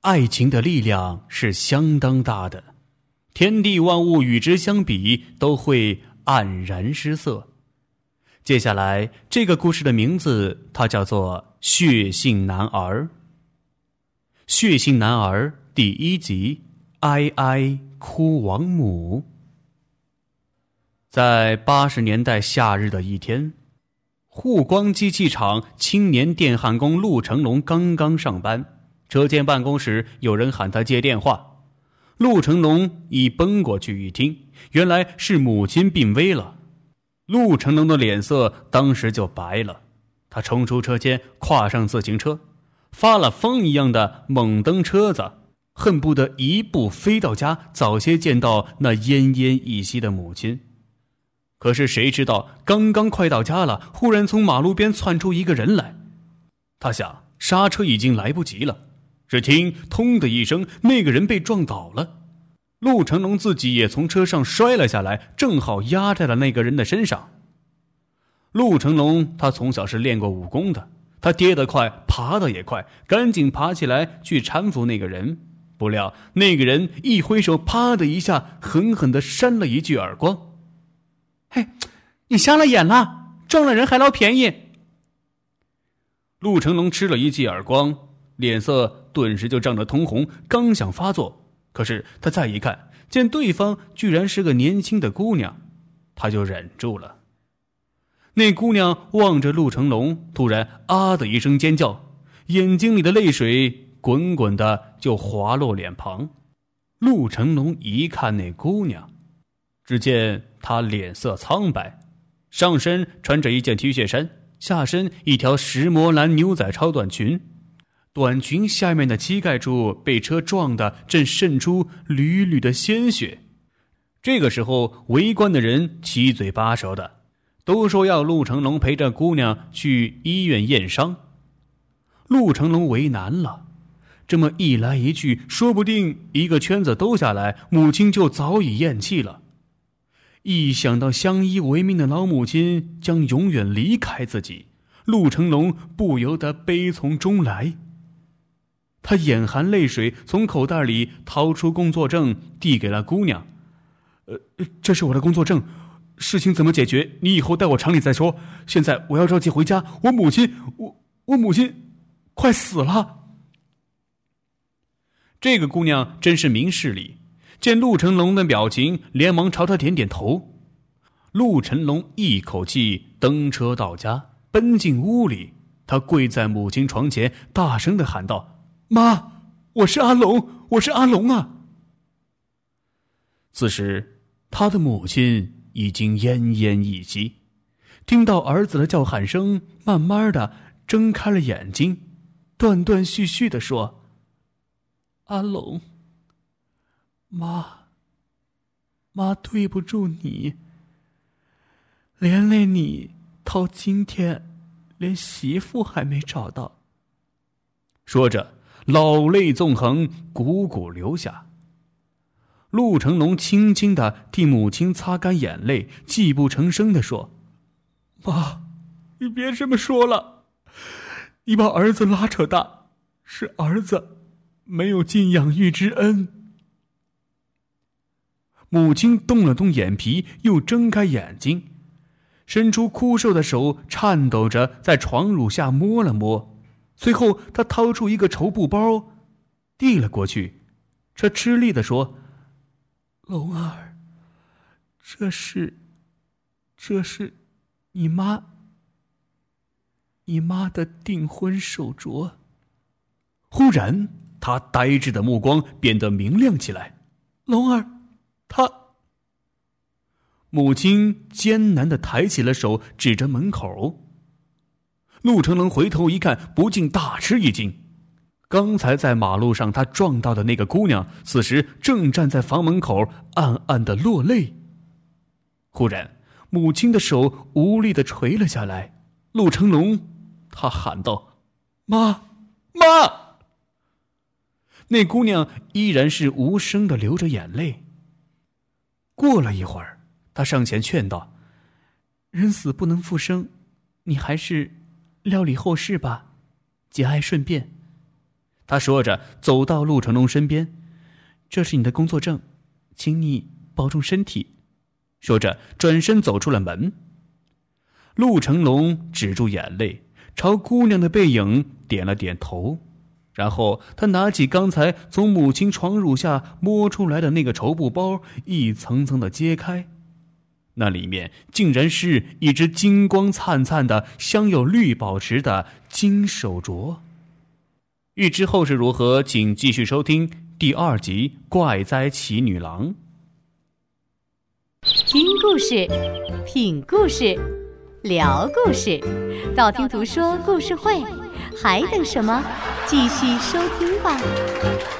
爱情的力量是相当大的，天地万物与之相比都会黯然失色。接下来这个故事的名字它叫做血性男儿。血性男儿第1集，哀哀哭亡母。在80年代夏日的一天，沪光机器厂青年电焊工陆成龙刚刚上班，车间办公室有人喊他接电话。陆成龙一奔过去一听，原来是母亲病危了。陆成龙的脸色当时就白了，他冲出车间，跨上自行车，发了疯一样的猛蹬车子，恨不得一步飞到家，早些见到那奄奄一息的母亲。可是谁知道刚刚快到家了，忽然从马路边窜出一个人来。他想刹车已经来不及了，只听通的一声，那个人被撞倒了。陆成龙自己也从车上摔了下来，正好压在了那个人的身上。陆成龙他从小是练过武功的，他跌得快，爬得也快，赶紧爬起来去搀扶那个人。不料那个人一挥手，啪的一下狠狠地扇了一记耳光。嘿，你瞎了眼了，撞了人还捞便宜。陆成龙吃了一记耳光，脸色顿时就涨得通红，刚想发作，可是他再一看，见对方居然是个年轻的姑娘，他就忍住了。那姑娘望着陆成龙，突然啊的一声尖叫，眼睛里的泪水滚滚的就滑落脸庞。陆成龙一看那姑娘，只见她脸色苍白，上身穿着一件 T 恤衫，下身一条石磨蓝牛仔超短裙，短裙下面的膝盖处被车撞得正渗出缕缕的鲜血。这个时候围观的人七嘴八舌的，都说要陆成龙陪着姑娘去医院验伤。陆成龙为难了，这么一来一去，说不定一个圈子兜下来，母亲就早已咽气了。一想到相依为命的老母亲将永远离开自己，陆成龙不由得悲从中来。他眼含泪水，从口袋里掏出工作证递给了姑娘。这是我的工作证，事情怎么解决你以后带我厂里再说，现在我要着急回家，我母亲快死了。这个姑娘真是明事理，见陆成龙的表情，连忙朝他点点头。陆成龙一口气蹬车到家，奔进屋里，他跪在母亲床前，大声地喊道：妈，我是阿龙，我是阿龙啊！此时他的母亲已经奄奄一息，听到儿子的叫喊声，慢慢的睁开了眼睛，断断续续地说：阿龙，妈对不住你，连累你到今天连媳妇还没找到。说着老泪纵横，汩汩流下。陆成龙轻轻地替母亲擦干眼泪，泣不成声地说：妈，你别这么说了，你把儿子拉扯大，是儿子没有尽养育之恩。母亲动了动眼皮，又睁开眼睛，伸出枯瘦的手，颤抖着在床褥下摸了摸，随后她掏出一个绸布包递了过去，这吃力地说：龙儿，这是你妈的订婚手镯。忽然他呆滞的目光变得明亮起来。龙儿，母亲艰难地抬起了手，指着门口。陆成龙回头一看，不禁大吃一惊。刚才在马路上他撞到的那个姑娘，此时正站在房门口，暗暗地落泪。忽然母亲的手无力地垂了下来。陆成龙他喊道：妈！那姑娘依然是无声地流着眼泪。过了一会儿，他上前劝道：人死不能复生，你还是料理后事吧，节哀顺变。 他说着走到陆成龙身边，这是你的工作证，请你保重身体。说着转身走出了门。陆成龙止住眼泪，朝姑娘的背影点了点头，然后他拿起刚才从母亲床褥下摸出来的那个绸布包，一层层的揭开，那里面竟然是一只金光灿灿的镶有绿宝石的金手镯。欲知后事如何，请继续收听第2集《怪哉奇女郎》。 听故事，品故事，聊故事，道听途说故事会，还等什么？继续收听吧。